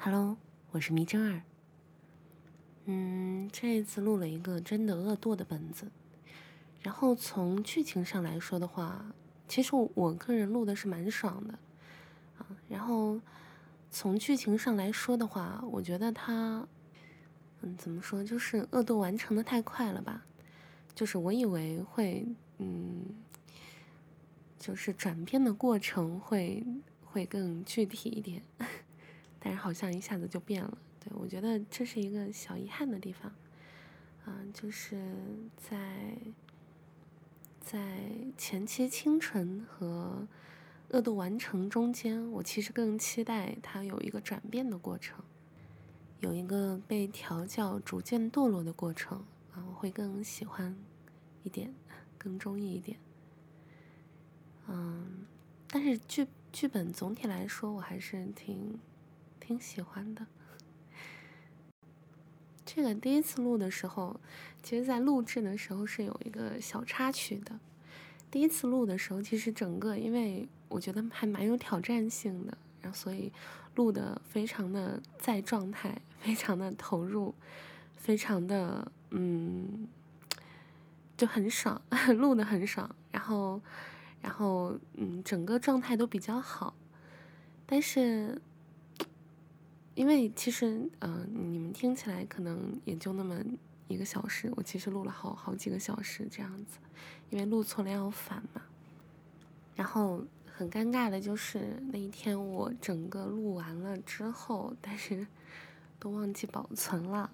Hello，我是迷真儿。这一次录了一个真的恶惰的本子，然后从剧情上来说的话，其实我个人录的是蛮爽的啊。然后从剧情上来说的话，我觉得它，怎么说，就是恶斗完成的太快了吧？就是我以为会，就是转变的过程会更具体一点，但是好像一下子就变了。对，我觉得这是一个小遗憾的地方，就是在前期清纯和恶斗完成中间，我其实更期待它有一个转变的过程，有一个被调教逐渐堕落的过程我会更喜欢一点，更中意一点。但是剧本总体来说，我还是挺喜欢的。这个第一次录的时候，其实在录制的时候是有一个小插曲的。第一次录的时候，其实整个因为我觉得还蛮有挑战性的，然后所以录的非常的在状态，非常的投入，非常的就很爽，录的很爽，然后整个状态都比较好。但是因为其实你们听起来可能也就那么1个小时，我其实录了好几个小时这样子，因为录错了要反嘛。然后很尴尬的就是那一天我整个录完了之后，但是都忘记保存了。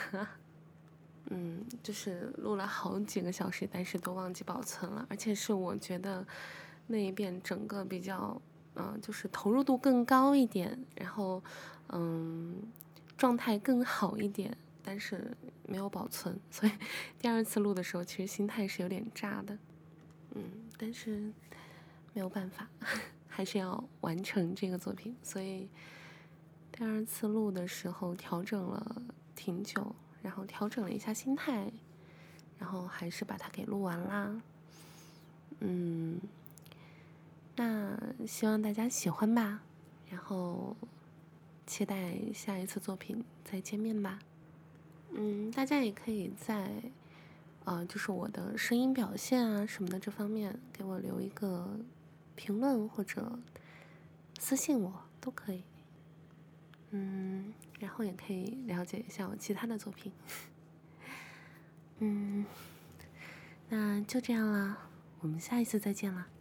就是录了好几个小时，但是都忘记保存了，而且是我觉得那一遍整个比较就是投入度更高一点，然后状态更好一点，但是没有保存，所以第二次录的时候其实心态是有点炸的。但是没有办法，还是要完成这个作品，所以第二次录的时候调整了挺久，然后调整了一下心态，然后还是把它给录完啦。那希望大家喜欢吧，然后期待下一次作品再见面吧。大家也可以在就是我的声音表现啊什么的这方面给我留一个评论或者私信我都可以。然后也可以了解一下我其他的作品。那就这样啦，我们下一次再见啦。